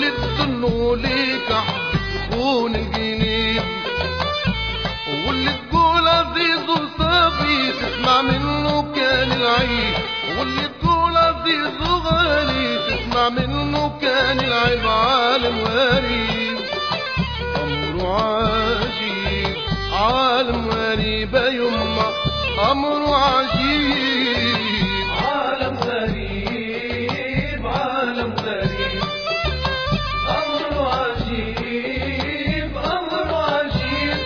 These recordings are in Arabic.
واللي تظنوا ليك حب تخون الجنين، واللي تقول عزيز وصافي تسمع منه كان العيب، واللي تقول عزيز وغالي تسمع منه كان العيب. عالم غريب أمره عجيب، عالم غريب يما أمره عجيب. عالم غريب، عالم غريب أمره عجيب، أمره عجيب.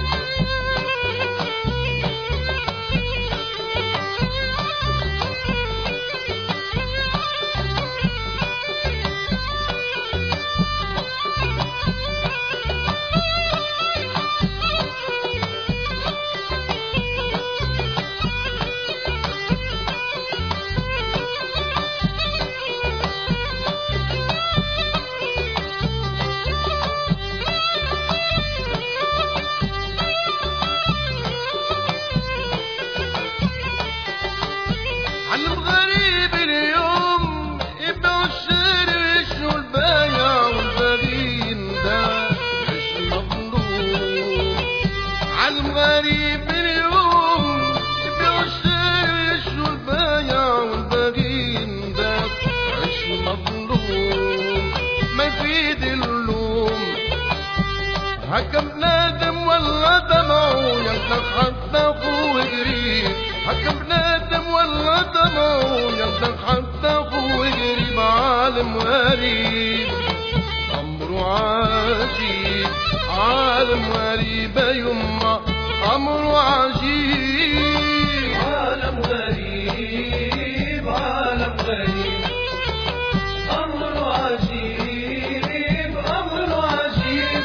علم غريب اليوم يبيع الشاري شنو البايع والبغين ده مش مظلوم. علم غريب اليوم يبيع الشاري شنو البايع والبغين ده مش مظلوم. ما يفيد اللوم هكا بنادم ولا دمعه يلدغ حتى اخوه قريب، هكا بنادم ولا دمعه يلدغ حتى اخوه قريب. عالم غريب امره عجيب، عالم غريب يما امره عجيب. عالم غريب، عالم غريب أمره عجيب، أمره عجيب.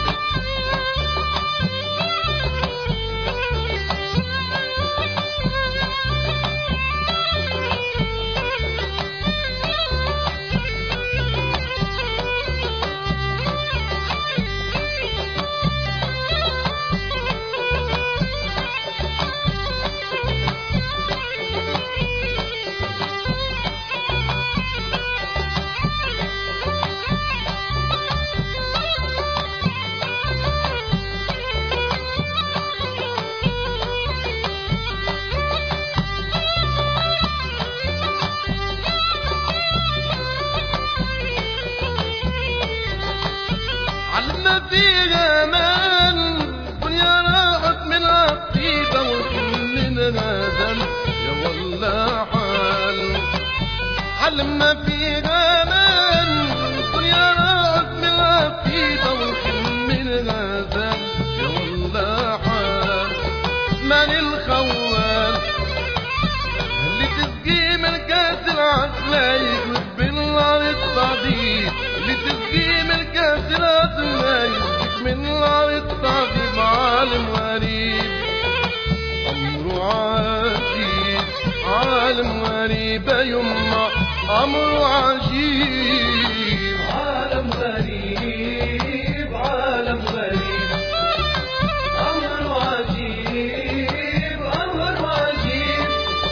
علمنا فيها مان دنيا راحت من عقيدة والكل نادم يا والله حال. علمنا فيها مان دنيا راحت من عقيدة والكل نادم يا والله حال. من الخوال اللي تسقي من كاس العسلايك وتبلع الصديق، اللي تسقي من كاس العسلايك من العرض الطبيب. عالم غريب أمره عجيب، عالم غريب يما أمره عجيب. عالم غريب، عالم غريب أمره عجيب، أمره عجيب.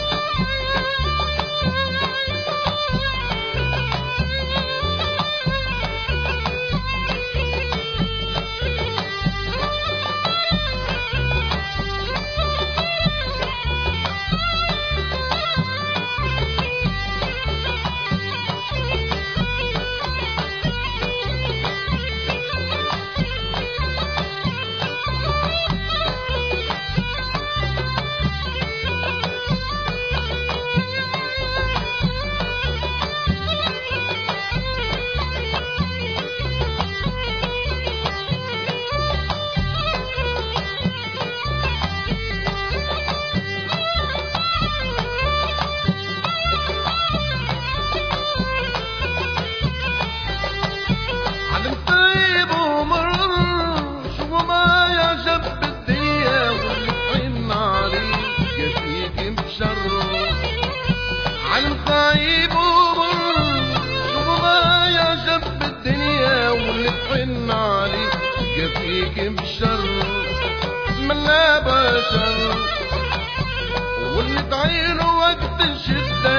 فيك بشر من لا بشر، واللي تعينه وقت الشدة يولي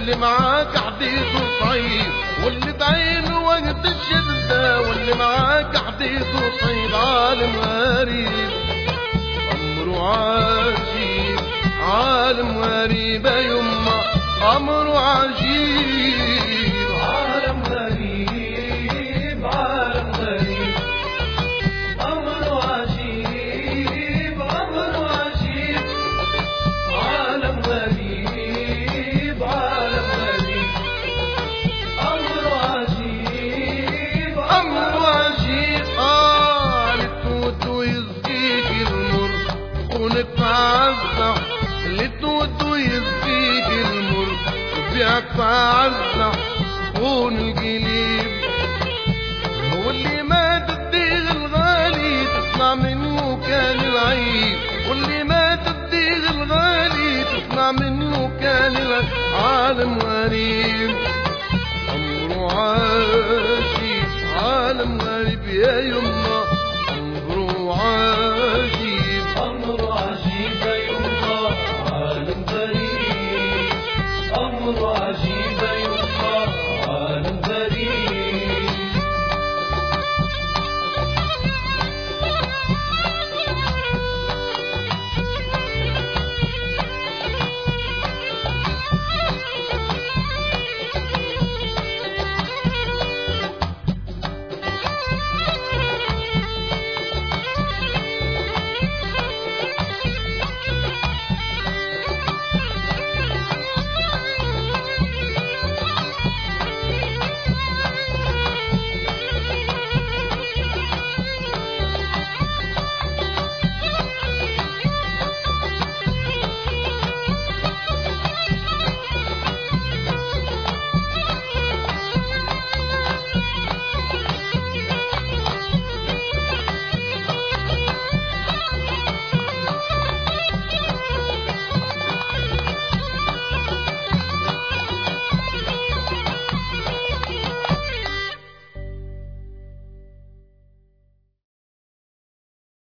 واللي معاك حديثه صعيب واللي بعينه وقت الشدة واللي معاك حديثه صعيب عالم غريب أمره عجيب عالم غريب يما أمره عجيب عالم غريب عالم غريب أمره عجيب أمره عجيب عالم غريب عالم غريب أمره عجيب أمره عجيب لتود ويزقيك المر خونك عزة لتود ويزقيك المر بيعك عزة خون القليب واللي ما تديغ الغالي تصنع منه كان العيب واللي ما تديغ الغالي تصنع منه كان العيب عالم غريب أمره عجيب عالم غريب يا يما